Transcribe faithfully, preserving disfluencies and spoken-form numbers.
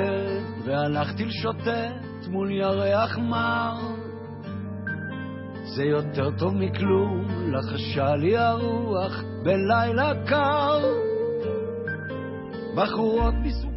בבוקר והלכתי לשוטט מול ירח מר, זה יותר טוב מכלום, לחשה לי הרוח בלילה קר. בחורות מסוג